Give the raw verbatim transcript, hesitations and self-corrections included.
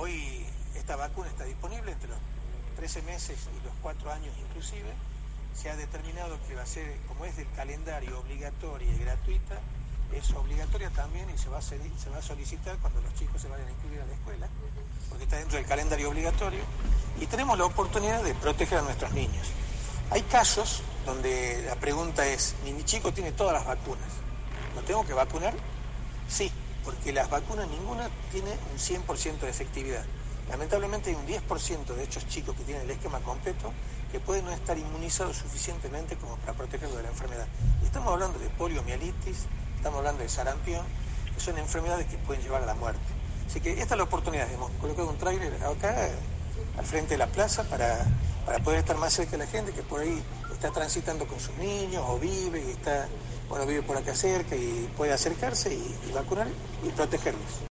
Hoy esta vacuna está disponible entre los trece meses y los cuatro años inclusive. Se ha determinado que va a ser, como es del calendario, obligatoria y gratuita, es obligatoria también y se va a, ser, se va a solicitar cuando los chicos se vayan a inscribir a la escuela, porque está dentro del calendario obligatorio, y tenemos la oportunidad de proteger a nuestros niños. Hay casos donde la pregunta es, mi chico tiene todas las vacunas, ¿lo tengo que vacunar? Sí, porque las vacunas ninguna tiene un cien por ciento de efectividad. Lamentablemente hay un diez por ciento de estos chicos que tienen el esquema completo que pueden no estar inmunizados suficientemente como para protegerlos de la enfermedad. Y estamos hablando de poliomielitis, estamos hablando de sarampión, que son enfermedades que pueden llevar a la muerte. Así que esta es la oportunidad. Hemos colocado un tráiler acá, al frente de la plaza, para, para poder estar más cerca de la gente que por ahí está transitando con sus niños o vive y está, bueno, vive por acá cerca y puede acercarse y, y vacunar y protegerlos.